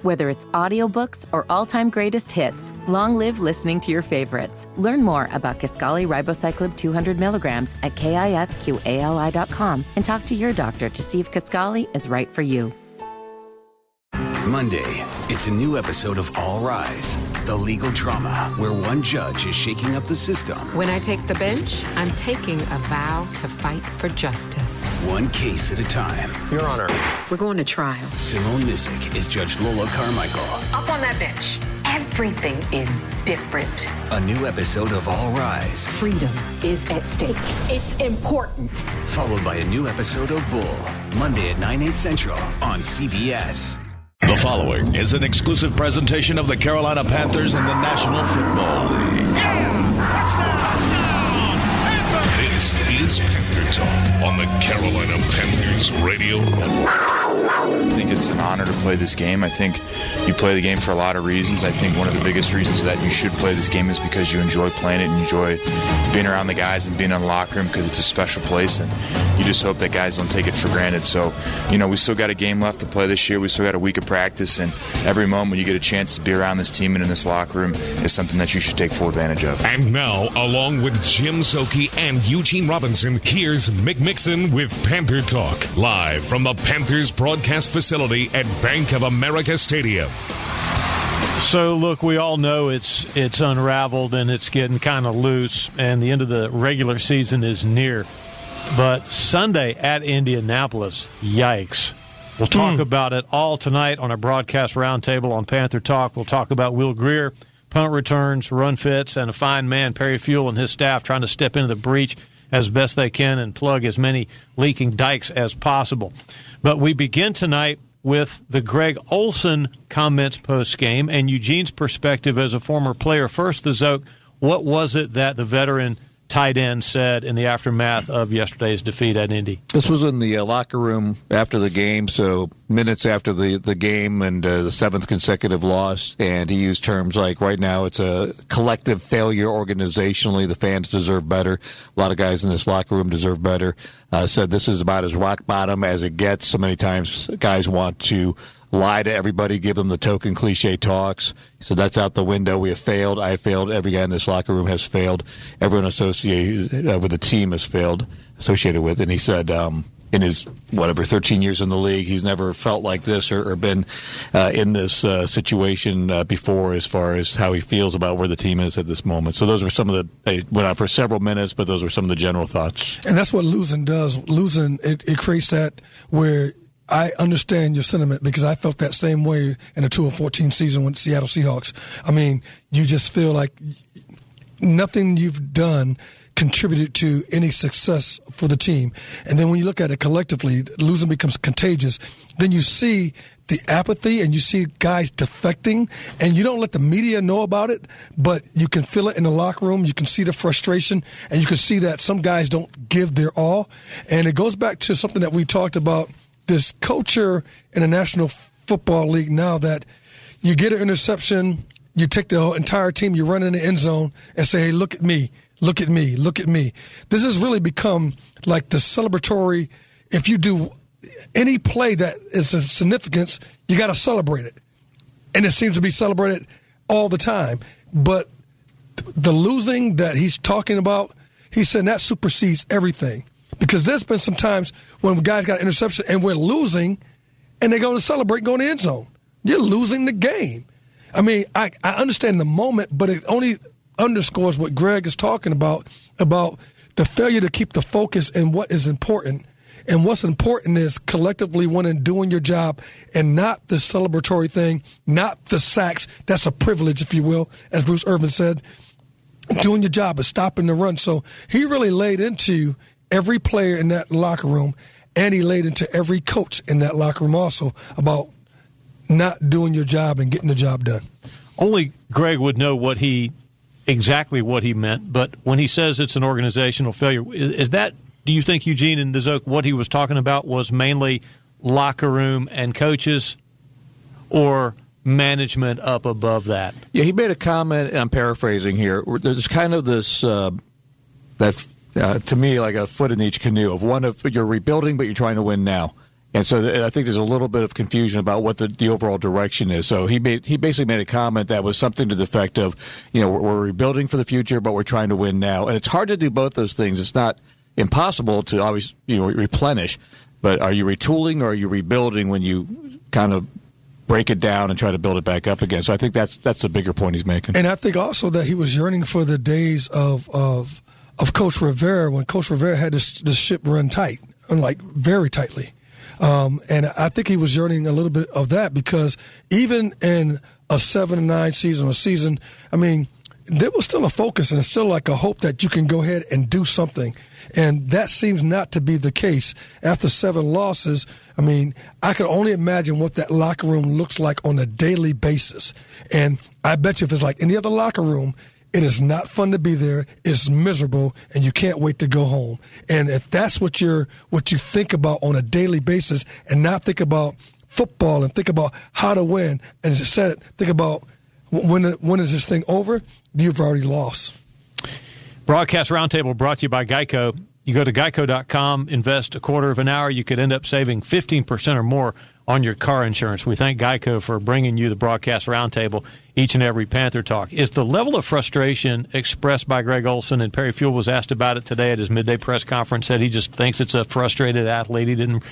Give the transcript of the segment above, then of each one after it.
Whether it's audiobooks or all-time greatest hits, long live listening to your favorites. Learn more about Kisqali Ribociclib 200 milligrams at KISQALI.com and talk to your doctor to see if Kisqali is right for you. Monday, it's a new episode of All Rise, the legal drama where one judge is shaking up the system. When I take the bench, I'm taking a vow to fight for justice. One case at a time. Your Honor. We're going to trial. Simone Missick is Judge Lola Carmichael. Up on that bench. Everything is different. A new episode of All Rise. Freedom is at stake. It's important. Followed by a new episode of Bull. Monday at 9/8 Central on CBS. The following is an exclusive presentation of the Carolina Panthers and the National Football League. Yeah! Touchdown! Panthers! This is Panther Talk on the Carolina Panthers Radio Network. I think it's an honor to play this game. I think you play the game for a lot of reasons. I think one of the biggest reasons that you should play this game is because you enjoy playing it and you enjoy being around the guys and being in the locker room because it's a special place, and you just hope that guys don't take it for granted. So, we still got a game left to play this year. We still got a week of practice, and every moment you get a chance to be around this team and in this locker room is something that you should take full advantage of. And now, along with Jim Szoke and Eugene Robinson, here's Mick Mixon with Panther Talk, live from the Panthers broadcast facility at Bank of America Stadium. So, look, we all know it's unraveled and it's getting kind of loose, and the end of the regular season is near. But Sunday at Indianapolis, yikes. We'll talk about it all tonight on our broadcast roundtable on Panther Talk. We'll talk about Will Grier, punt returns, run fits, and a fine man, Perry Fewell, and his staff trying to step into the breach as best they can and plug as many leaking dikes as possible. But we begin tonight with the Greg Olsen comments post-game and Eugene's perspective as a former player. First, the Zoke, what was it that the veteran tight end said in the aftermath of yesterday's defeat at Indy? This was in the locker room after the game, so minutes after the game and the seventh consecutive loss, and he used terms like, right now it's a collective failure organizationally. The fans deserve better. A lot of guys in this locker room deserve better. Said this is about as rock bottom as it gets. So many times guys want to lie to everybody, give them the token cliche talks. So that's out the window. We have failed. I have failed. Every guy in this locker room has failed. Everyone associated with the team has failed, associated with. And he said in his, 13 years in the league, he's never felt like this or been in this situation before as far as how he feels about where the team is at this moment. So those were some of the, they went on for several minutes, but those were some of the general thoughts. And that's what losing does. Losing, it creates that where I understand your sentiment because I felt that same way in the 2-14 season with Seattle Seahawks. I mean, you just feel like nothing you've done contributed to any success for the team. And then when you look at it collectively, losing becomes contagious. Then you see the apathy and you see guys defecting, and you don't let the media know about it, but you can feel it in the locker room. You can see the frustration, and you can see that some guys don't give their all. And it goes back to something that we talked about, this culture in the National Football League now, that you get an interception, you take the entire team, you run in the end zone and say, hey, look at me, look at me, look at me. This has really become like the celebratory, if you do any play that is of significance, you got to celebrate it. And it seems to be celebrated all the time. But the losing that he's talking about, he said that supersedes everything. Because there's been some times when guys got an interception and we're losing, and they go to celebrate, go in the end zone. You're losing the game. I mean, I understand the moment, but it only underscores what Greg is talking about the failure to keep the focus in what is important. And what's important is collectively winning, doing your job, and not the celebratory thing, not the sacks. That's a privilege, if you will, as Bruce Irvin said. Doing your job is stopping the run. So he really laid into every player in that locker room, and he laid into every coach in that locker room also about not doing your job and getting the job done. Only Greg would know exactly what he meant, but when he says it's an organizational failure, is that, do you think, Eugene and Zoke, what he was talking about was mainly locker room and coaches, or management up above that? Yeah, he made a comment, and I'm paraphrasing here. There's kind of this, to me, like a foot in each canoe of one of you're rebuilding, but you're trying to win now. And so I think there's a little bit of confusion about what the overall direction is. So he basically made a comment that was something to the effect of, we're rebuilding for the future, but we're trying to win now. And it's hard to do both those things. It's not impossible to always replenish, but are you retooling or are you rebuilding when you kind of break it down and try to build it back up again? So I think that's the bigger point he's making. And I think also that he was yearning for the days of Coach Rivera, when Coach Rivera had this ship run tight, like very tightly. And I think he was yearning a little bit of that, because even in a 7-9 season, or season, I mean, there was still a focus and still like a hope that you can go ahead and do something. And that seems not to be the case. After 7 losses, I mean, I can only imagine what that locker room looks like on a daily basis. And I bet you if it's like any other locker room, it is not fun to be there. It's miserable, and you can't wait to go home. And if that's what you think about on a daily basis, and not think about football and think about how to win, and instead think about when is this thing over, you've already lost. Broadcast Roundtable brought to you by Geico. You go to geico.com, invest a quarter of an hour, you could end up saving 15% or more on your car insurance. We thank Geico for bringing you the Broadcast Roundtable each and every Panther Talk. Is the level of frustration expressed by Greg Olsen, and Perry Fewell was asked about it today at his midday press conference, said he just thinks it's a frustrated athlete. He didn't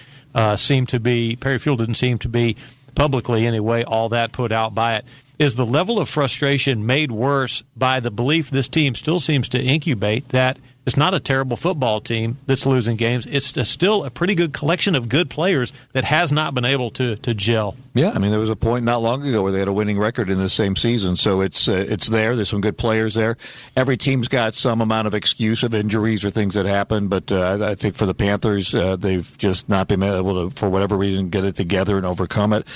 Perry Fewell didn't seem to be publicly anyway all that put out by it. Is the level of frustration made worse by the belief this team still seems to incubate that it's not a terrible football team that's losing games? It's still a pretty good collection of good players that has not been able to gel. Yeah, I mean, there was a point not long ago where they had a winning record in the same season, so it's there. There's some good players there. Every team's got some amount of excuse of injuries or things that happen, but I think for the Panthers, they've just not been able to, for whatever reason, get it together and overcome it.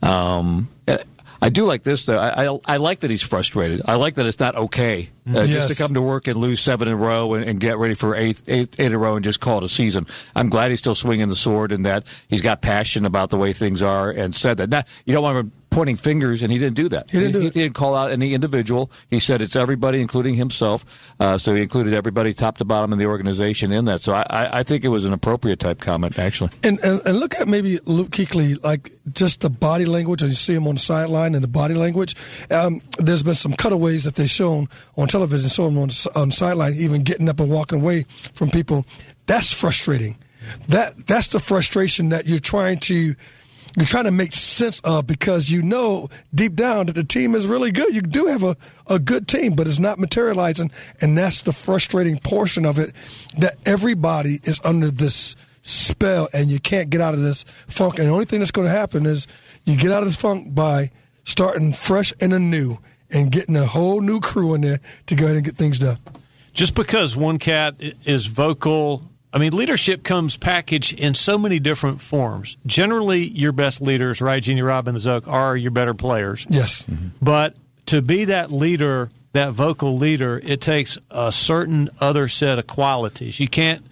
I do like this, though. I like that he's frustrated. I like that it's not okay just to come to work and lose 7 in a row and get ready for eight in a row and just call it a season. I'm glad he's still swinging the sword and that he's got passion about the way things are and said that. Now, you don't want to pointing fingers, and he didn't do that. He didn't call out any individual. He said it's everybody, including himself. So he included everybody top to bottom in the organization in that. So I think it was an appropriate type comment, actually. And look at maybe Luke Kuechly, like just the body language, and you see him on the sideline and the body language. There's been some cutaways that they've shown on television, showing him on the sideline, even getting up and walking away from people. That's frustrating. That's the frustration that you're trying to make sense of, because you know deep down that the team is really good. You do have a good team, but it's not materializing, and that's the frustrating portion of it, that everybody is under this spell and you can't get out of this funk. And the only thing that's going to happen is you get out of this funk by starting fresh and anew and getting a whole new crew in there to go ahead and get things done. Just because one cat is vocal, I mean, leadership comes packaged in so many different forms. Generally, your best leaders, right, Jeannie, Rob, and the Zook, are your better players. Yes. Mm-hmm. But to be that leader, that vocal leader, it takes a certain other set of qualities. You can't,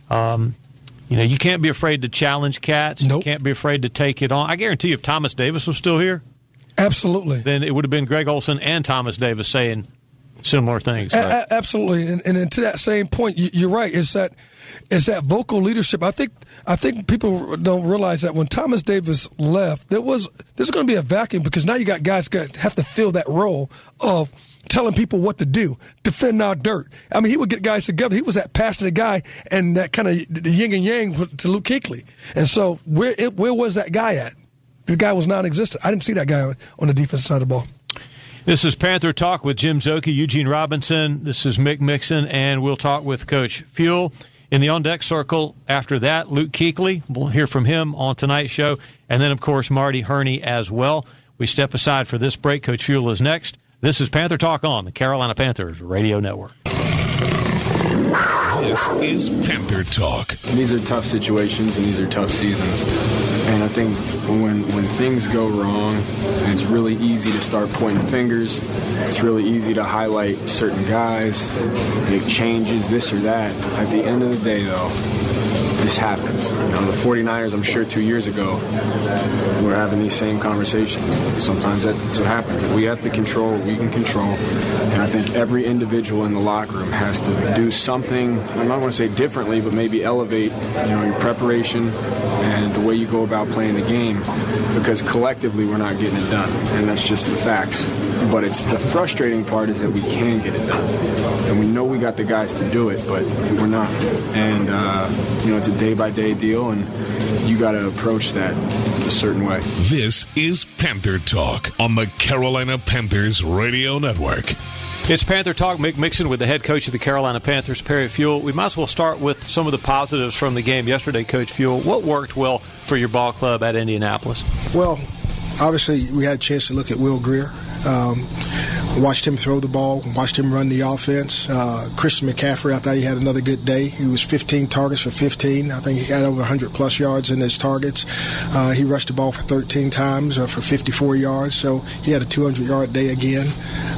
you can't be afraid to challenge cats. Nope. You can't be afraid to take it on. I guarantee you, if Thomas Davis was still here, absolutely, then it would have been Greg Olsen and Thomas Davis saying similar things. Right? Absolutely, and to that same point, you're right. Is that vocal leadership? I think people don't realize that when Thomas Davis left, there's going to be a vacuum, because now you got guys that have to fill that role of telling people what to do, defend our dirt. I mean, he would get guys together. He was that passionate guy and that kind of the yin and yang to Luke Kuechly. And so where was that guy at? The guy was non-existent. I didn't see that guy on the defensive side of the ball. This is Panther Talk with Jim Szoke, Eugene Robinson. This is Mick Mixon, and we'll talk with Coach Fewell in the on-deck circle. After that, Luke Kuechly. We'll hear from him on tonight's show. And then, of course, Marty Herney as well. We step aside for this break. Coach Fewell is next. This is Panther Talk on the Carolina Panthers Radio Network. This is Panther Talk. These are tough situations and these are tough seasons. And I think when things go wrong, it's really easy to start pointing fingers. It's really easy to highlight certain guys, make changes, this or that. At the end of the day, though, this happens. The 49ers, I'm sure 2 years ago, we're having these same conversations. Sometimes that's what happens. And we have to control what we can control. And I think every individual in the locker room has to do something, I'm not going to say differently, but maybe elevate, your preparation and the way you go about playing the game, because collectively we're not getting it done, and that's just the facts. But it's the frustrating part is that we can get it done, and we know we got the guys to do it, but we're not. And it's a day-by-day deal, and you got to approach that a certain way. This is Panther Talk on the Carolina Panthers Radio Network. It's Panther Talk. Mick Mixon with the head coach of the Carolina Panthers, Perry Fewell. We might as well start with some of the positives from the game yesterday, Coach Fewell. What worked well for your ball club at Indianapolis? Well, obviously we had a chance to look at Will Grier. Watched him throw the ball, watched him run the offense. Christian McCaffrey, I thought he had another good day. He was 15 targets for 15. I think he had over 100-plus yards in his targets. He rushed the ball for 13 times for 54 yards, so he had a 200-yard day again.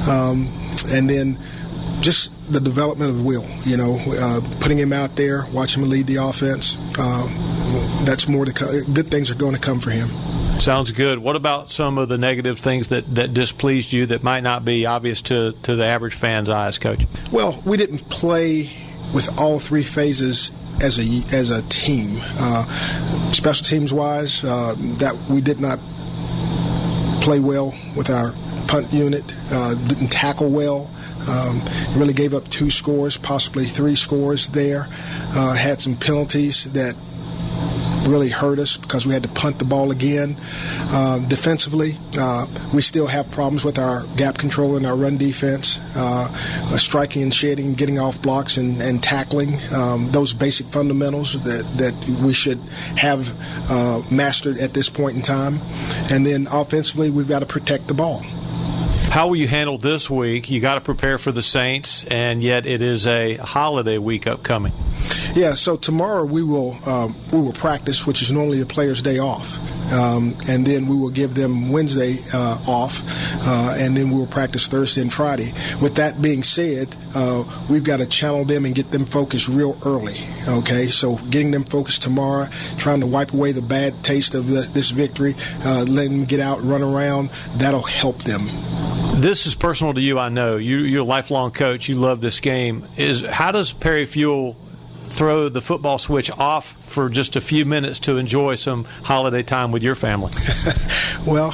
And then just the development of Will, putting him out there, watching him lead the offense. That's more to come. Good things are going to come for him. Sounds good. What about some of the negative things that displeased you that might not be obvious to the average fan's eyes, Coach? Well, we didn't play with all three phases as a team. Special teams wise, that we did not play well with our punt unit. Didn't tackle well. Really gave up 2 scores, possibly 3 scores there. Had some penalties that really hurt us because we had to punt the ball again. Defensively, we still have problems with our gap control and our run defense, striking and shading, getting off blocks and tackling, those basic fundamentals that we should have mastered at this point in time. And then offensively, we've got to protect the ball. How will you handle this week? You got to prepare for the Saints, and yet it is a holiday week upcoming. Yeah, so tomorrow we will practice, which is normally the players' day off. And then we will give them Wednesday off, and then we will practice Thursday and Friday. With that being said, we've got to channel them and get them focused real early, okay? So getting them focused tomorrow, trying to wipe away the bad taste of this victory, letting them get out, run around, that'll help them. This is personal to you, I know. You're a lifelong coach. You love this game. How does Perry Fewell throw the football switch off for just a few minutes to enjoy some holiday time with your family? Well,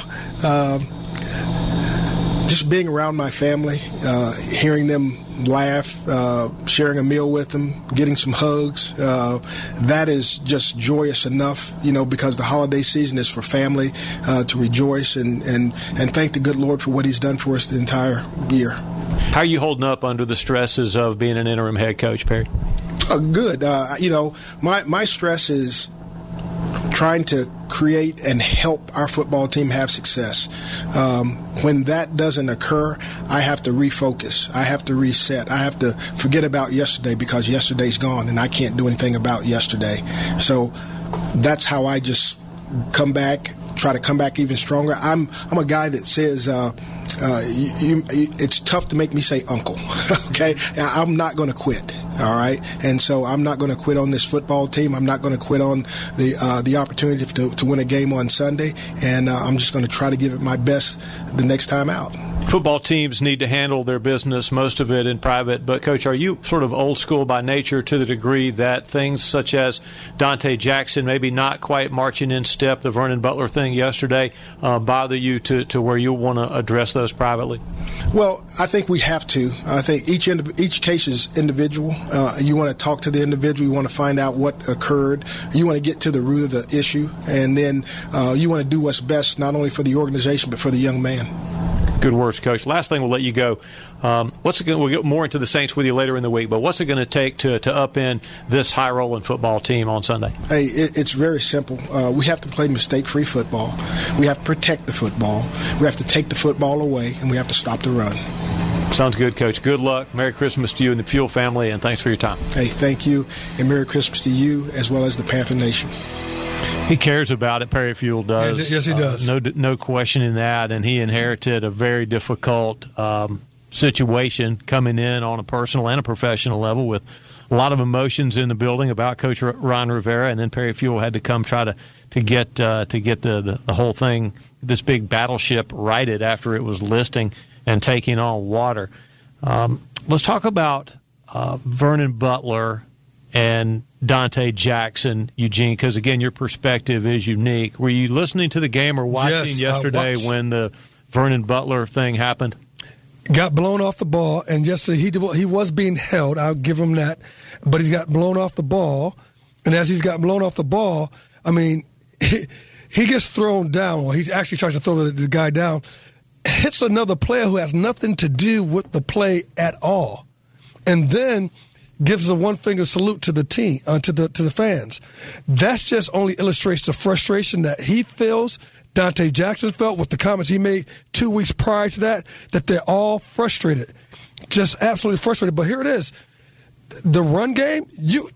just being around my family, hearing them laugh, sharing a meal with them, getting some hugs, that is just joyous enough, because the holiday season is for family to rejoice and thank the good Lord for what he's done for us the entire year. How are you holding up under the stresses of being an interim head coach, Perry? Good. My stress is trying to create and help our football team have success. When that doesn't occur, I have to refocus. I have to reset. I have to forget about yesterday because yesterday's gone and I can't do anything about yesterday. So that's how I just try to come back even stronger. I'm a guy that says it's tough to make me say uncle, okay? I'm not going to quit, all right? And so I'm not going to quit on this football team. I'm not going to quit on the opportunity to win a game on Sunday, and I'm just going to try to give it my best the next time out. Football teams need to handle their business, most of it in private. But, Coach, are you sort of old school by nature to the degree that things such as Dante Jackson maybe not quite marching in step, the Vernon Butler thing yesterday, bother you to where you want to address those privately? Well, I think we have to. I think each case is individual. You want to talk to the individual. You want to find out what occurred. You want to get to the root of the issue. And then you want to do what's best not only for the organization but for the young man. Good words, Coach. Last thing, we'll let you go. We'll get more into the Saints with you later in the week, but what's it going to take to upend this high-rolling football team on Sunday? Hey, it's very simple. We have to play mistake-free football. We have to protect the football. We have to take the football away, and we have to stop the run. Sounds good, Coach. Good luck. Merry Christmas to you and the Fewell family, and thanks for your time. Hey, thank you, and Merry Christmas to you as well as the Panther Nation. He cares about it. Perry Fewell does. Yes, he does. No question in that. And he inherited a very difficult situation coming in on a personal and a professional level with a lot of emotions in the building about Coach Ron Rivera. And then Perry Fewell had to come try to get the whole thing, this big battleship, righted after it was listing and taking on water. Let's talk about Vernon Butler and Dante Jackson, Eugene? Because, again, your perspective is unique. Were you listening to the game or watching yesterday when the Vernon Butler thing happened? Got blown off the ball, and yesterday he was being held. I'll give him that. But he's got blown off the ball, and as he's got blown off the ball, I mean, he gets thrown down. Well, he actually tries to throw the guy down, hits another player who has nothing to do with the play at all, and then gives a one-finger salute to the team, to the fans. That just only illustrates the frustration that he feels, Dante Jackson felt with the comments he made 2 weeks prior to that they're all frustrated, just absolutely frustrated. But here it is. The run game,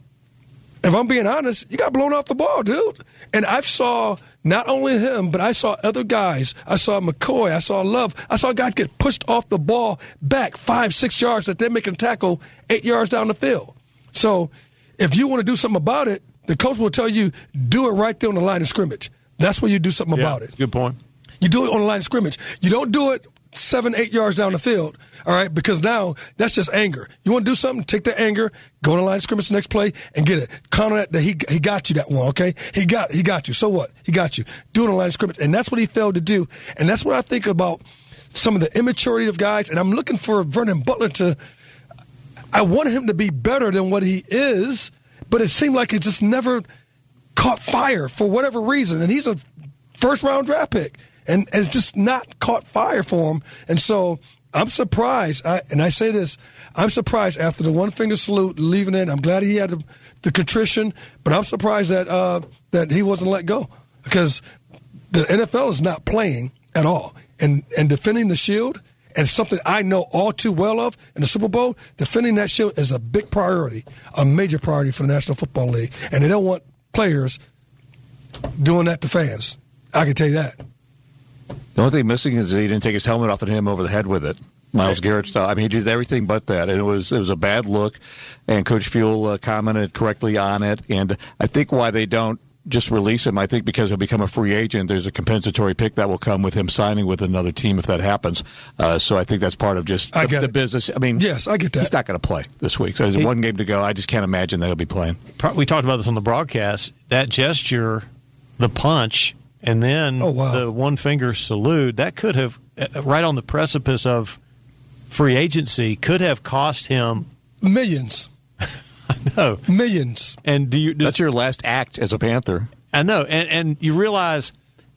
if I'm being honest, you got blown off the ball, dude. And I saw not only him, but I saw other guys. I saw McCoy. I saw Love. I saw guys get pushed off the ball back 5-6 yards that they're making a tackle 8 yards down the field. So if you want to do something about it, the coach will tell you, do it right there on the line of scrimmage. That's where you do something about it. Good point. You do it on the line of scrimmage. You don't do it 7-8 yards down the field, all right, because now that's just anger. You want to do something, take the anger, go on the line of scrimmage the next play, and get it. Count on that he got you that one, okay? He got you. So what? He got you. Do it on the line of scrimmage, and that's what he failed to do. And that's what I think about some of the immaturity of guys, and I'm looking for Vernon Butler I want him to be better than what he is, but it seemed like it just never caught fire for whatever reason, and he's a first-round draft pick. And it's just not caught fire for him. And so I'm surprised, and I say this, I'm surprised after the one-finger salute, leaving it. I'm glad he had the contrition, but I'm surprised that he wasn't let go because the NFL is not playing at all. And defending the shield, and something I know all too well of in the Super Bowl, defending that shield is a big priority, a major priority for the National Football League. And they don't want players doing that to fans. I can tell you that. The only thing missing is that he didn't take his helmet off and hit him over the head with it. Myles Garrett style. I mean, he did everything but that. And it was a bad look. And Coach Fuel commented correctly on it. And I think why they don't just release him, I think because he'll become a free agent, there's a compensatory pick that will come with him signing with another team if that happens. So I think that's part of just the business. I mean, yes, I get that. He's not going to play this week. So there's one game to go. I just can't imagine that he'll be playing. We talked about this on the broadcast. That gesture, the punch, and then the one-finger salute, that could have, right on the precipice of free agency, could have cost him millions. I know. Millions. And that's your last act as a Panther. I know. And you realize,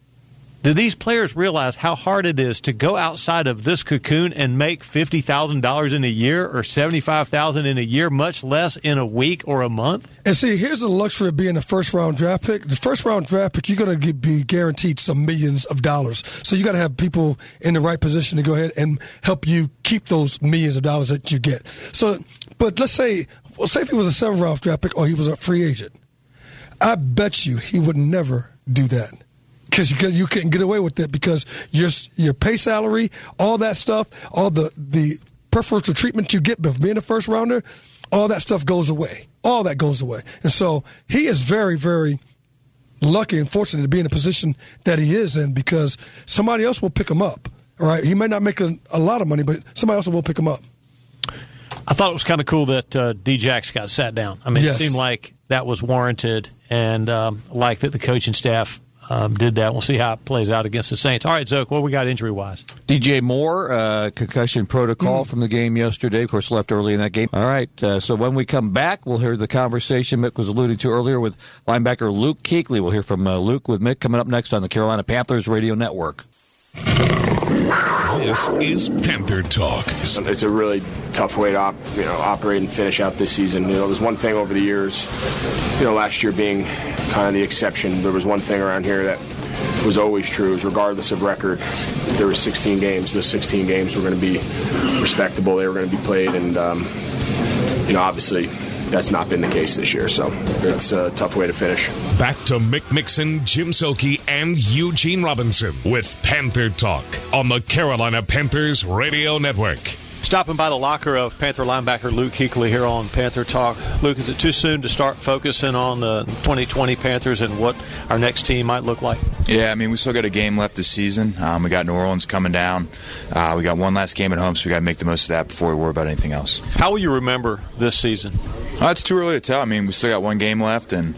do these players realize how hard it is to go outside of this cocoon and make $50,000 in a year or $75,000 in a year, much less in a week or a month? And see, here's the luxury of being a first-round draft pick. The first-round draft pick, you're going to be guaranteed some millions of dollars. So you got to have people in the right position to go ahead and help you keep those millions of dollars that you get. So, but let's say if he was a seventh-round draft pick or he was a free agent, I bet you he would never do that. Because you couldn't get away with it because your pay salary, all that stuff, all the preferential treatment you get for being a first rounder, all that stuff goes away. All that goes away. And so he is very, very lucky and fortunate to be in the position that he is in because somebody else will pick him up. All right, he may not make a lot of money, but somebody else will pick him up. I thought it was kind of cool that D-Jax got sat down. I mean, It seemed like that was warranted, and like that the coaching staff did that. We'll see how it plays out against the Saints. All right, Zoke, what we got injury-wise? DJ Moore, concussion protocol from the game yesterday. Of course, left early in that game. All right, so when we come back, we'll hear the conversation Mick was alluding to earlier with linebacker Luke Kuechly. We'll hear from Luke with Mick coming up next on the Carolina Panthers Radio Network. This is Panther Talk. It's a really tough way to operate and finish out this season. There was one thing over the years, last year being kind of the exception. There was one thing around here that was always true, is regardless of record, there were 16 games. Those 16 games were going to be respectable. They were going to be played, and obviously that's not been the case this year, so it's a tough way to finish. Back to Mick Mixon, Jim Szoke, and Eugene Robinson with Panther Talk on the Carolina Panthers Radio Network. Stopping by the locker of Panther linebacker Luke Kuechly here on Panther Talk. Luke, is it too soon to start focusing on the 2020 Panthers and what our next team might look like? Yeah, I mean, we still got a game left this season. We got New Orleans coming down. We got one last game at home, so we got to make the most of that before we worry about anything else. How will you remember this season? It's too early to tell. I mean, we still got one game left, and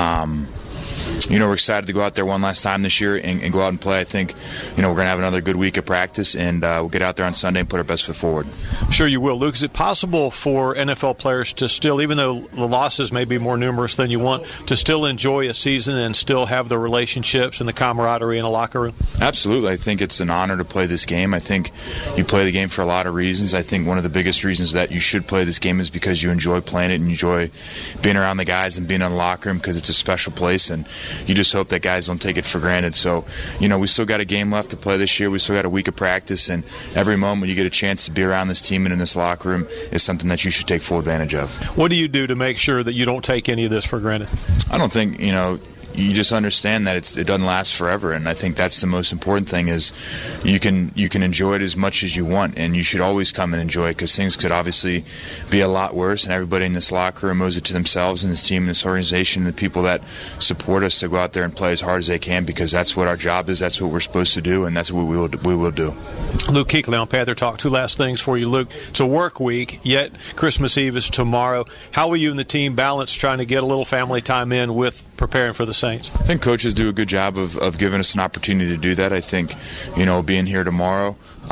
we're excited to go out there one last time this year and go out and play. I think, we're going to have another good week of practice, and we'll get out there on Sunday and put our best foot forward. I'm sure you will. Luke, is it possible for NFL players to still, even though the losses may be more numerous than you want, to still enjoy a season and still have the relationships and the camaraderie in a locker room? Absolutely. I think it's an honor to play this game. I think you play the game for a lot of reasons. I think one of the biggest reasons that you should play this game is because you enjoy playing it and you enjoy being around the guys and being in the locker room because it's a special place, and you just hope that guys don't take it for granted. So, we still got a game left to play this year. We still got a week of practice, and every moment you get a chance to be around this team and in this locker room is something that you should take full advantage of. What do you do to make sure that you don't take any of this for granted? I don't think, you just understand that it doesn't last forever, and I think that's the most important thing is you can enjoy it as much as you want, and you should always come and enjoy it because things could obviously be a lot worse, and everybody in this locker room owes it to themselves and this team and this organization and the people that support us to go out there and play as hard as they can because that's what our job is, that's what we're supposed to do, and that's what we will do. Luke Kuechly on Panther Talk. Two last things for you, Luke. It's a work week, yet Christmas Eve is tomorrow. How will you and the team balance trying to get a little family time in with preparing for the Saints? I think coaches do a good job of giving us an opportunity to do that. I think, being here tomorrow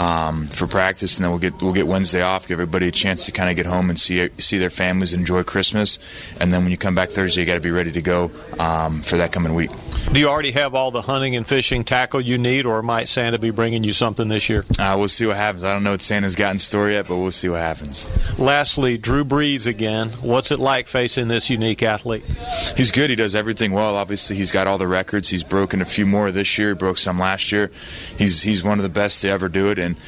for practice, and then we'll get Wednesday off, give everybody a chance to kind of get home and see their families, enjoy Christmas, and then when you come back Thursday, you got to be ready to go for that coming week. Do you already have all the hunting and fishing tackle you need, or might Santa be bringing you something this year? We'll see what happens. I don't know what Santa's got in store yet, but we'll see what happens. Lastly, Drew Brees again. What's it like facing this unique athlete? He's good. He does everything well. Obviously, he's got all the records. He's broken a few more this year. He broke some last year. He's one of the best to ever do it, and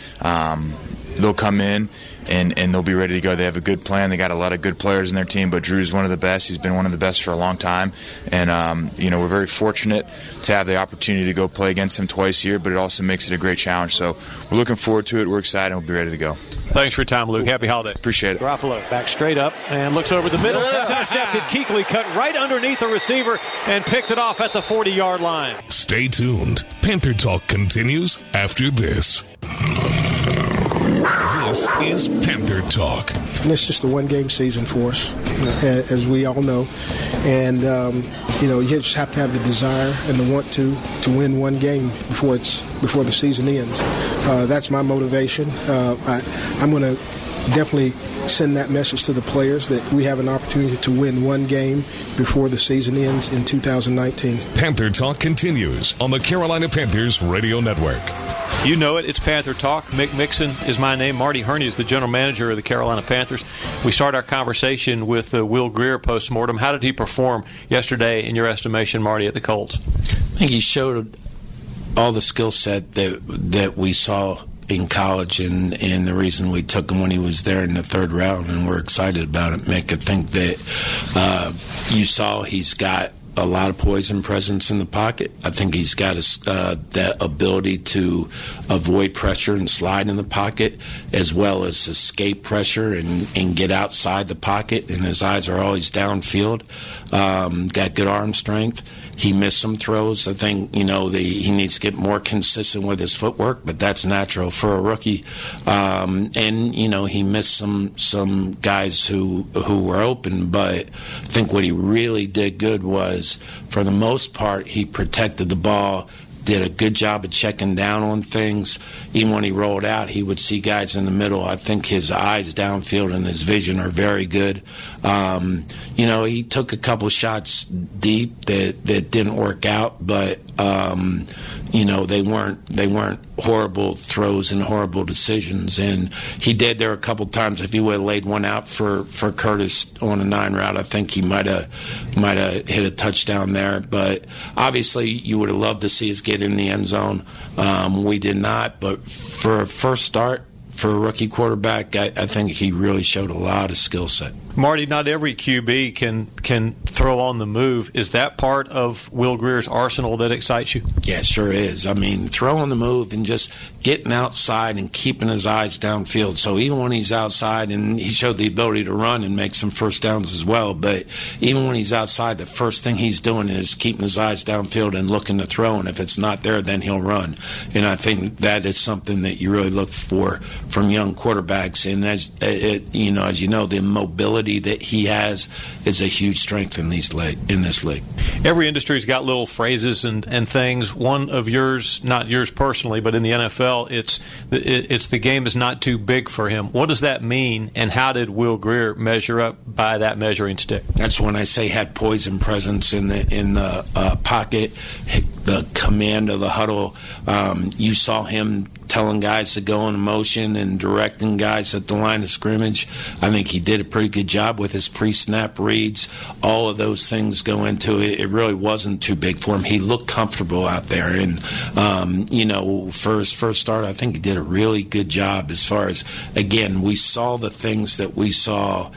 they'll come in and they'll be ready to go. They have a good plan. They got a lot of good players in their team, but Drew's one of the best. He's been one of the best for a long time, and we're very fortunate to have the opportunity to go play against him twice a year, but it also makes it a great challenge. So we're looking forward to it. We're excited, and we'll be ready to go. Thanks for your time, Luke. Happy holiday. Appreciate it. Garoppolo back straight up and looks over the middle. Intercepted. Kuechly cut right underneath the receiver and picked it off at the 40-yard line. Stay tuned. Panther Talk continues after this. This is Panther Talk. And it's just a one-game season for us, as we all know. And, you just have to have the desire and the want to win one game before the season ends. That's my motivation. I'm going to definitely send that message to the players that we have an opportunity to win one game before the season ends in 2019. Panther Talk continues on the Carolina Panthers Radio Network. You know it. It's Panther Talk. Mick Mixon is my name. Marty Herney is the general manager of the Carolina Panthers. We start our conversation with Will Grier post-mortem. How did he perform yesterday, in your estimation, Marty, at the Colts? I think he showed all the skill set that we saw in college, and the reason we took him when he was there in the third round, and we're excited about it, Mick. I think that you saw he's got a lot of poise and presence in the pocket. I think he's got that ability to avoid pressure and slide in the pocket, as well as escape pressure and get outside the pocket, and his eyes are always downfield. Got good arm strength. He missed some throws. I think, he needs to get more consistent with his footwork, but that's natural for a rookie. And, he missed some guys who were open, but I think what he really did good was, for the most part, he protected the ball, did a good job of checking down on things. Even when he rolled out, he would see guys in the middle. I think his eyes downfield and his vision are very good. He took a couple shots deep that didn't work out, but they weren't horrible throws and horrible decisions. And he did there a couple times. If he would have laid one out for Curtis on a 9 route, I think he might have hit a touchdown there. But obviously, you would have loved to see us get in the end zone. We did not. But for a first start, for a rookie quarterback, I think he really showed a lot of skill set. Marty, not every QB can throw on the move. Is that part of Will Grier's arsenal that excites you? Yeah, it sure is. I mean, throw on the move and just getting outside and keeping his eyes downfield. So even when he's outside, and he showed the ability to run and make some first downs as well, but even when he's outside, the first thing he's doing is keeping his eyes downfield and looking to throw, and if it's not there, then he'll run. And I think that is something that you really look for from young quarterbacks. And as you know, the mobility ability that he has is a huge strength in this league. Every industry's got little phrases and things. One of yours, not yours personally, but in the NFL, it's the game is not too big for him. What does that mean, and how did Will Grier measure up by that measuring stick? That's when I say had poison presence in the pocket, the command of the huddle. You saw him telling guys to go in motion and directing guys at the line of scrimmage. I think he did a pretty good job with his pre-snap reads. All of those things go into it. It really wasn't too big for him. He looked comfortable out there. And, for his first start, I think he did a really good job as far as, again, we saw the things that we saw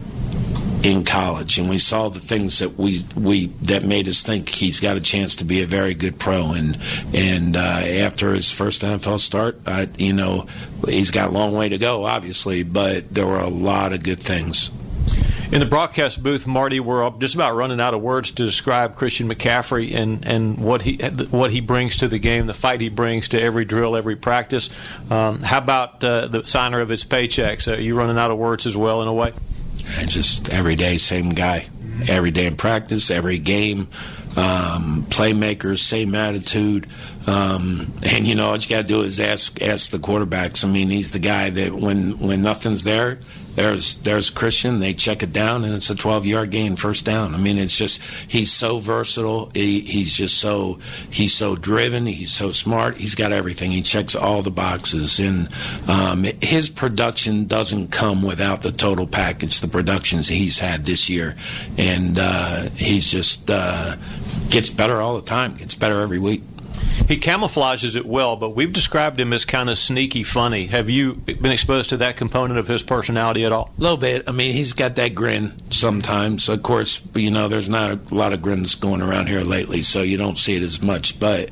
in college, and we saw the things that that made us think he's got a chance to be a very good pro. And after his first NFL start, he's got a long way to go, obviously, but there were a lot of good things. In the broadcast booth, Marty, we're just about running out of words to describe Christian McCaffrey and what he brings to the game, the fight he brings to every drill, every practice. How about the signer of his paychecks? Are you running out of words as well in a way? Just every day, same guy. Every day in practice, every game, playmakers, same attitude. And all you got to do is ask the quarterbacks. I mean, he's the guy that when nothing's there, there's Christian. They check it down, and it's a 12-yard gain, first down. I mean, it's just he's so versatile. He's so driven. He's so smart. He's got everything. He checks all the boxes, and his production doesn't come without the total package. The productions he's had this year, and he's just gets better all the time. Gets better every week. He camouflages it well, but we've described him as kind of sneaky funny. Have you been exposed to that component of his personality at all? A little bit. I mean, he's got that grin sometimes. Of course, there's not a lot of grins going around here lately, so you don't see it as much. But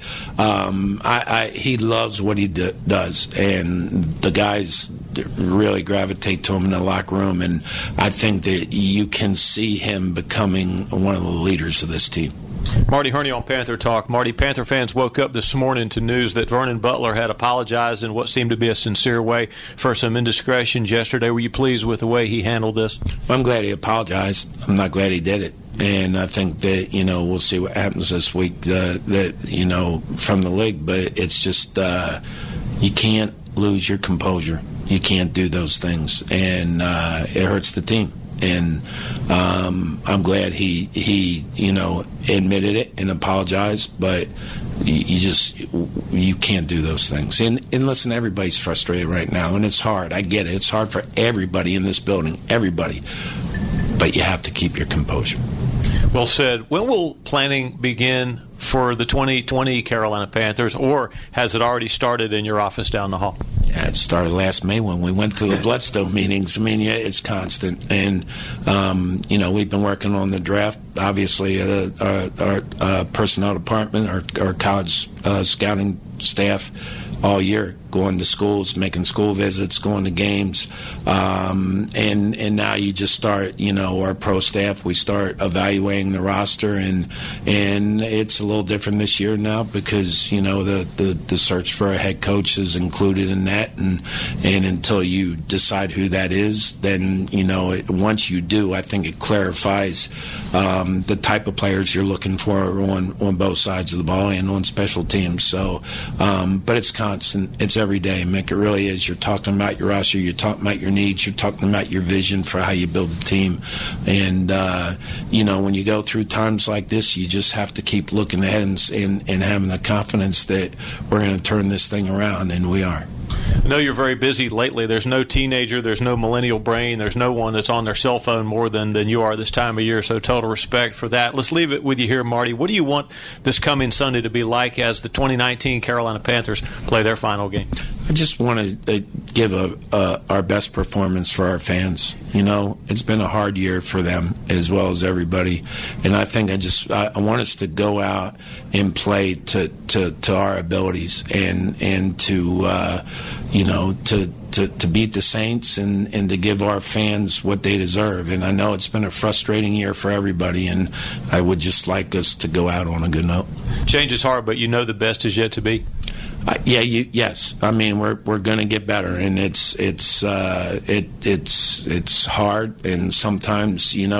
he loves what he does, and the guys really gravitate to him in the locker room, and I think that you can see him becoming one of the leaders of this team. Marty Herney on Panther Talk. Marty, Panther fans woke up this morning to news that Vernon Butler had apologized in what seemed to be a sincere way for some indiscretions yesterday. Were you pleased with the way he handled this? Well, I'm glad he apologized. I'm not glad he did it. And I think that, we'll see what happens this week from the league. But it's just you can't lose your composure. You can't do those things. And it hurts the team. And I'm glad he admitted it and apologized, but you can't do those things. And listen, everybody's frustrated right now, and it's hard. I get it. It's hard for everybody in this building, everybody. But you have to keep your composure. Well said. When will planning begin for the 2020 Carolina Panthers, or has it already started in your office down the hall? Yeah, it started last May when we went to the Bloodstone meetings. I mean, it's constant. And, we've been working on the draft. Obviously, our personnel department, our college scouting staff all year, going to schools, making school visits, going to games. And now you just start, our pro staff, we start evaluating the roster. And it's a little different this year now because, the search for a head coach is included in that. And until you decide who that is, then, once you do, I think it clarifies the type of players you're looking for on both sides of the ball and on special teams. So, but it's constant. It's every day, Mick. It really is. You're talking about your roster. You're talking about your needs. You're talking about your vision for how you build the team. And, when you go through times like this, you just have to keep looking ahead and having the confidence that we're going to turn this thing around, and we are. I know you're very busy lately. There's no teenager, there's no millennial brain, there's no one that's on their cell phone more than you are this time of year, so total respect for that. Let's leave it with you here, Marty. What do you want this coming Sunday to be like as the 2019 Carolina Panthers play their final game? I just want to give our best performance for our fans. It's been a hard year for them as well as everybody, and I think I want us to go out and play to our abilities and to to beat the Saints and to give our fans what they deserve. And I know it's been a frustrating year for everybody, and I would just like us to go out on a good note. Change is hard, but the best is yet to be. Yes. I mean, we're going to get better, and it's hard, and sometimes you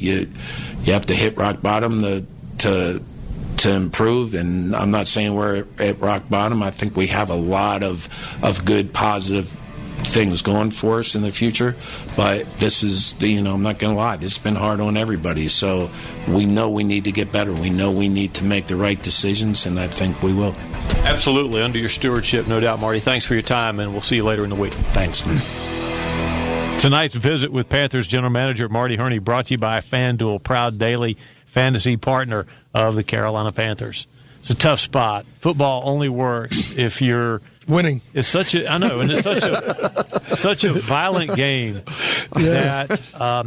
have to hit rock bottom to improve. And I'm not saying we're at rock bottom. I think we have a lot of good, positive things going for us in the future, but this is, I'm not going to lie, this has been hard on everybody. So we know we need to get better. We know we need to make the right decisions, and I think we will. Absolutely, under your stewardship, no doubt, Marty. Thanks for your time, and we'll see you later in the week. Thanks, man. Tonight's visit with Panthers General Manager Marty Hurney brought to you by FanDuel, proud daily fantasy partner of the Carolina Panthers. It's a tough spot. Football only works if you're winning. It's such a, I know, and it's such a violent game that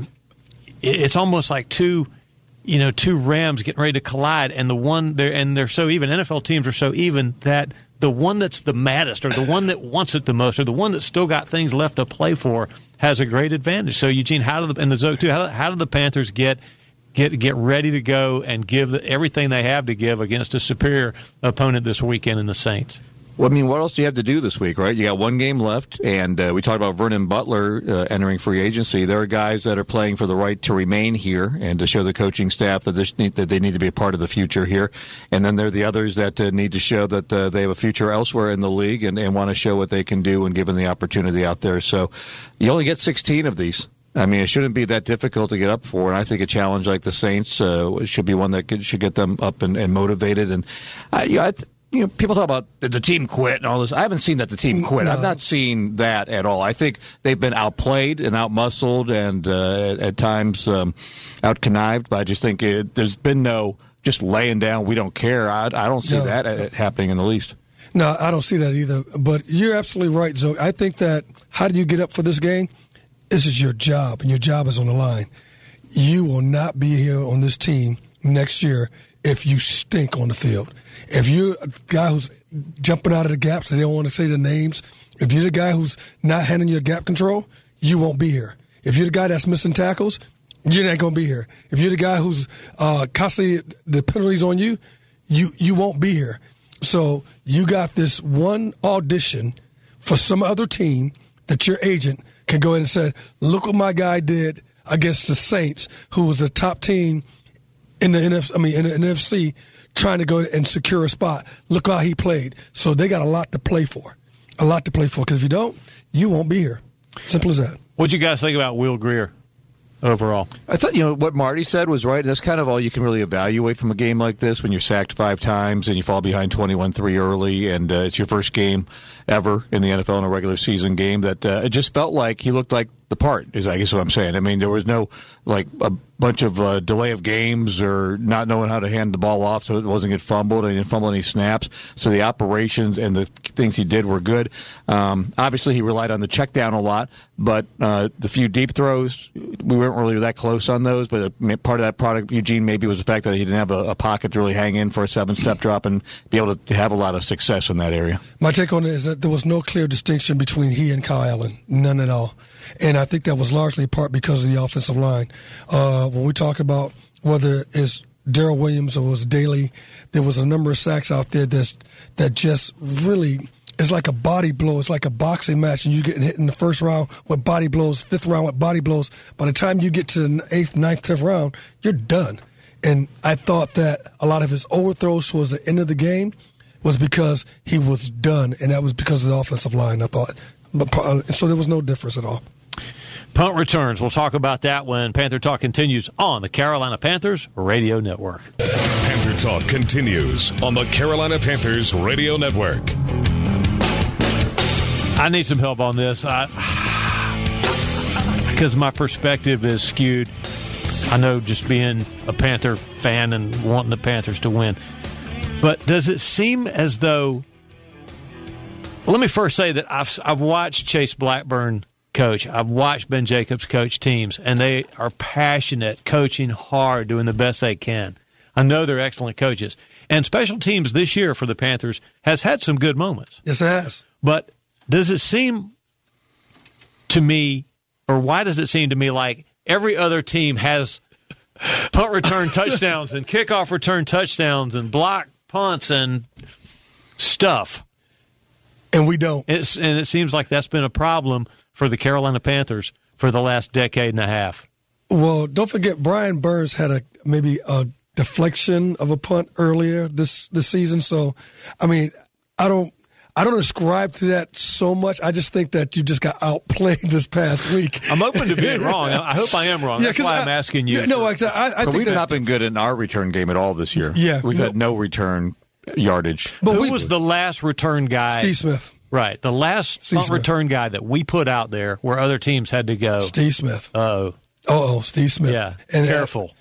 it's almost like two rams getting ready to collide, and they're so even. NFL teams are so even that the one that's the maddest, or the one that wants it the most, or the one that's still got things left to play for, has a great advantage. So, Eugene, how do the Panthers get ready to go and give everything they have to give against a superior opponent this weekend in the Saints? Well, I mean, what else do you have to do this week, right? You got one game left, and we talked about Vernon Butler entering free agency. There are guys that are playing for the right to remain here and to show the coaching staff that they need to be a part of the future here. And then there are the others that need to show that they have a future elsewhere in the league and want to show what they can do when given the opportunity out there. So you only get 16 of these. I mean, it shouldn't be that difficult to get up for, and I think a challenge like the Saints should be one that should get them up and motivated. And people talk about the team quit and all this. I haven't seen that the team quit. No. I've not seen that at all. I think they've been outplayed and outmuscled and at times out-connived, but I just think there's been no just laying down, we don't care. I don't see that happening in the least. No, I don't see that either. But you're absolutely right, Zoe. I think that how do you get up for this game? This is your job, and your job is on the line. You will not be here on this team next year if you stink on the field. If you're a guy who's jumping out of the gaps, they don't want to say the names. If you're the guy who's not handling your gap control, you won't be here. If you're the guy that's missing tackles, you're not going to be here. If you're the guy who's constantly the penalties on you, you won't be here. So you got this one audition for some other team that your agent can go in and say, look what my guy did against the Saints, who was a top team in the NFC, trying to go and secure a spot. Look how he played. So they got a lot to play for. Because if you don't, you won't be here. Simple as that. What'd you guys think about Will Grier overall? I thought, what Marty said was right. That's kind of all you can really evaluate from a game like this when you're sacked 5 times and you fall behind 21-3 early, and it's your first game ever in the NFL in a regular season game. That it just felt like he looked like the part, is I guess what I'm saying. I mean, there was no, a bunch of delay of games or not knowing how to hand the ball off so it wasn't get fumbled, and he didn't fumble any snaps. So the operations and the things he did were good. Obviously, he relied on the check down a lot, but the few deep throws, we weren't really that close on those. But part of that product, Eugene, maybe was the fact that he didn't have a pocket to really hang in for a 7-step drop and be able to have a lot of success in that area. My take on it is that there was no clear distinction between he and Kyle Allen, none at all. And I think that was largely part because of the offensive line. When we talk about whether it's Darrell Williams or it was Daly, there was a number of sacks out there that just really is like a body blow. It's like a boxing match, and you get hit in the first round with body blows, 5th round with body blows. By the time you get to the 8th, 9th, 10th round, you're done. And I thought that a lot of his overthrows towards the end of the game was because he was done, and that was because of the offensive line, I thought. So there was no difference at all. Punt returns. We'll talk about that when Panther Talk continues on the Carolina Panthers Radio Network. Panther Talk continues on the Carolina Panthers Radio Network. I need some help on this because my perspective is skewed. I know just being a Panther fan and wanting the Panthers to win. But does it seem as though... Well, let me first say that I've watched Chase Blackburn coach. I've watched Ben Jacobs coach teams, and they are passionate, coaching hard, doing the best they can. I know they're excellent coaches. And special teams this year for the Panthers has had some good moments. Yes, it has. But does it seem to me, or why does it seem to me like every other team has punt return touchdowns and kickoff return touchdowns and block punts and stuff, And we don't. And it seems like that's been a problem for the Carolina Panthers for the last decade and a half. Well, don't forget Brian Burns had maybe a deflection of a punt earlier this season. So, I mean, I don't ascribe to that so much. I just think that you just got outplayed this past week. I'm open to being wrong. I hope I am wrong. That's why I'm asking you. No, I think we've not been good in our return game at all this year. Yeah, we've had no return yardage. But who was the last return guy? Steve Smith. Right, the last punt return guy that we put out there where other teams had to go. Steve Smith. Steve Smith. Yeah, and careful.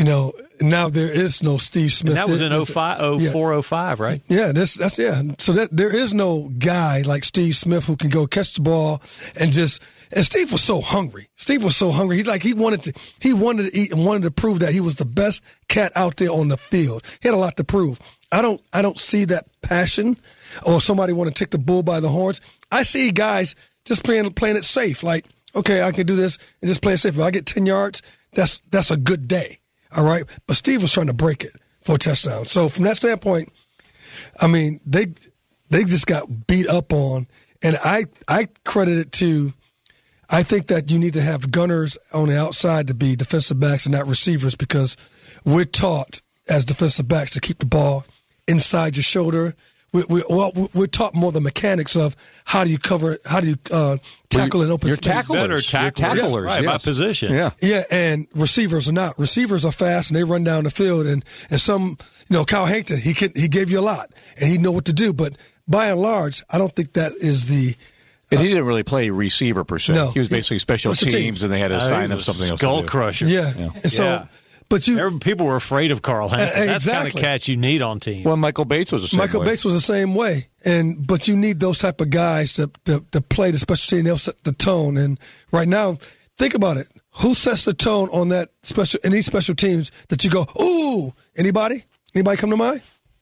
Now there is no Steve Smith. And that was in 04, 05, right? Yeah, that's yeah. So there is no guy like Steve Smith who can go catch the ball and Steve was so hungry. He wanted to eat and wanted to prove that he was the best cat out there on the field. He had a lot to prove. I don't see that passion or somebody want to take the bull by the horns. I see guys just playing it safe. Like, okay, I can do this and just play it safe. If I get 10 yards, that's a good day. All right. But Steve was trying to break it for a touchdown. So from that standpoint, I mean, they just got beat up on. And I credit it to, I think that you need to have gunners on the outside to be defensive backs and not receivers, because we're taught as defensive backs to keep the ball inside your shoulder. We're taught more the mechanics of how do you cover, how do you tackle an open space. Tacklers, right, by position. Yeah, and receivers are not. Receivers are fast and they run down the field. And some, Kyle Hankton, he gave you a lot and he know what to do. But by and large, I don't think that is the. And he didn't really play receiver per se. No, he was basically special teams, and they had to assign him something else. Skull crusher. Yeah. And so. But people were afraid of Carl Hankton. That's the kind of catch you need on teams. Well, Michael Bates was the same way. Bates was the same way. But you need those type of guys to play the special team. They'll set the tone. And right now, think about it. Who sets the tone on that in these special teams that you go, ooh, anybody? Anybody come to mind?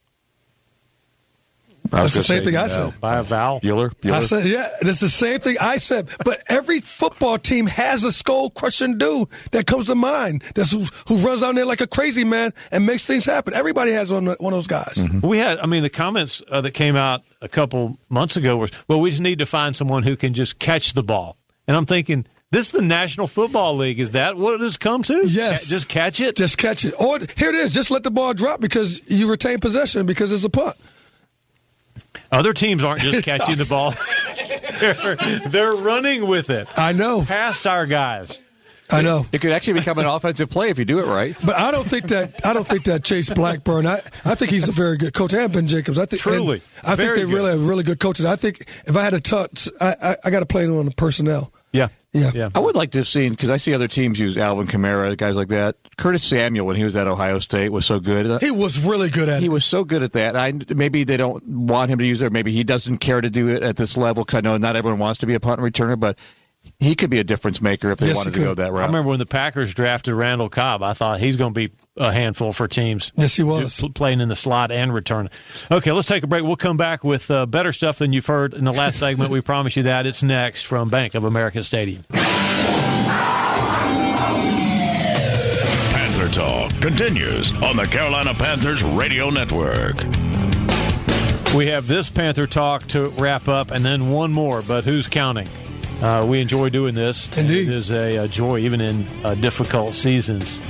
That's the same thing I said. By a vowel. Bueller. I said, yeah, that's the same thing I said. But every football team has a skull-crushing dude that comes to mind. That's who runs down there like a crazy man and makes things happen. Everybody has one of those guys. Mm-hmm. We had, the comments that came out a couple months ago was, well, we just need to find someone who can just catch the ball. And I'm thinking, this is the National Football League. Is that what it's come to? Yes. Just catch it? Just catch it. Or here it is. Just let the ball drop because you retain possession because it's a punt. Other teams aren't just catching the ball. They're running with it. I know. Past our guys. I know. It could actually become an offensive play if you do it right. But I don't think that Chase Blackburn. I think he's a very good coach, and Ben Jacobs. I think truly. I think they really are really good coaches. I think if I had to touch, I got to play on the personnel. Yeah. I would like to have seen, because I see other teams use Alvin Kamara, guys like that. Curtis Samuel, when he was at Ohio State, was so good. He was really good at it. He was so good at that. Maybe they don't want him to use it, or maybe he doesn't care to do it at this level, because I know not everyone wants to be a punt returner, but he could be a difference maker if they wanted to go that route. I remember when the Packers drafted Randall Cobb, I thought he's going to be a handful for teams. Yes, he was. Playing in the slot and return. Okay, let's take a break. We'll come back with better stuff than you've heard in the last segment. We promise you that. It's next from Bank of America Stadium. Panther Talk continues on the Carolina Panthers Radio Network. We have this Panther Talk to wrap up and then one more, but who's counting? We enjoy doing this. Indeed. It is a joy, even in difficult seasons.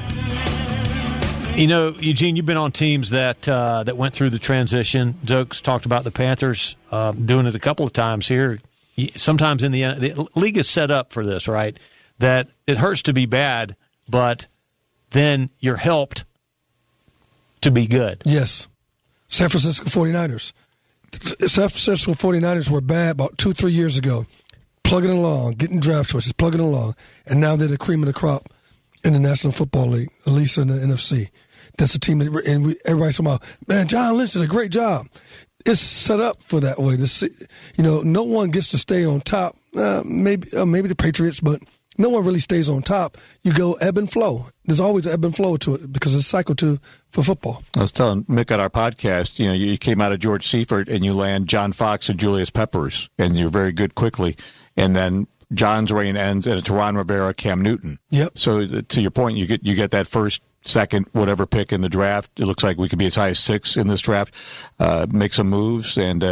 Eugene, you've been on teams that went through the transition. Doak's talked about the Panthers doing it a couple of times here. Sometimes in the league is set up for this, right? That it hurts to be bad, but then you're helped to be good. Yes. San Francisco 49ers. San Francisco 49ers were bad about 2-3 years ago. Plugging along, getting draft choices, plugging along, and now they're the cream of the crop in the National Football League, at least in the NFC. That's the team that everybody's talking about. Man, John Lynch did a great job. It's set up for that way. No one gets to stay on top. Maybe the Patriots, but no one really stays on top. You go ebb and flow. There's always an ebb and flow to it because it's a cycle for football. I was telling Mick at our podcast, you came out of George Seifert and you land John Fox and Julius Peppers, and you're very good quickly. And then John's reign ends, and it's Ron Rivera, Cam Newton. Yep. So to your point, you get that first, second, whatever pick in the draft. It looks like we could be as high as 6 in this draft. Make some moves, and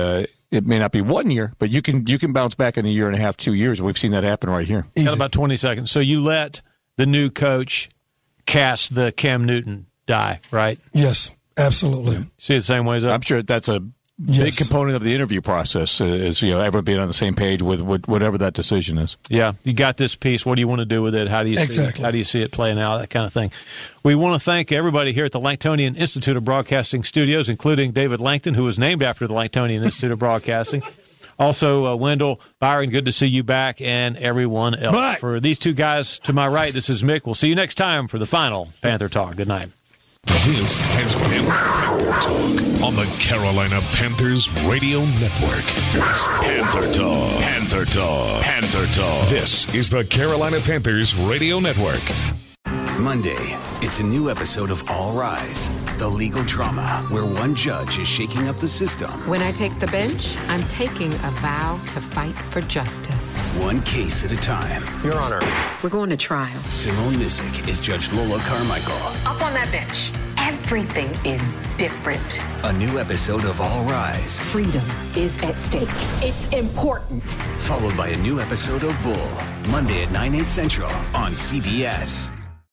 It may not be 1 year, but you can bounce back in a year and a half, 2 years. We've seen that happen right here. Got about 20 seconds. So you let the new coach cast the Cam Newton die, right? Yes, absolutely. Yeah. See it the same way as I'm sure that's a big component of the interview process is, everyone being on the same page with whatever that decision is. Yeah, you got this piece. What do you want to do with it? How do you see it playing out? That kind of thing. We want to thank everybody here at the Langtonian Institute of Broadcasting Studios, including David Langton, who was named after the Langtonian Institute of Broadcasting. Also, Wendell, Byron, good to see you back, and everyone else. Right. For these two guys to my right, this is Mick. We'll see you next time for the final Panther Talk. Good night. This has been Panther Talk on the Carolina Panthers Radio Network. It's Panther Talk. Panther Talk. Panther Talk. This is the Carolina Panthers Radio Network. Monday, it's a new episode of All Rise, the legal drama where one judge is shaking up the system. When I take the bench, I'm taking a vow to fight for justice. One case at a time. Your Honor. We're going to trial. Simone Missick is Judge Lola Carmichael. Up on that bench. Everything is different. A new episode of All Rise. Freedom is at stake. It's important. Followed by a new episode of Bull. Monday at 9/8 Central on CBS.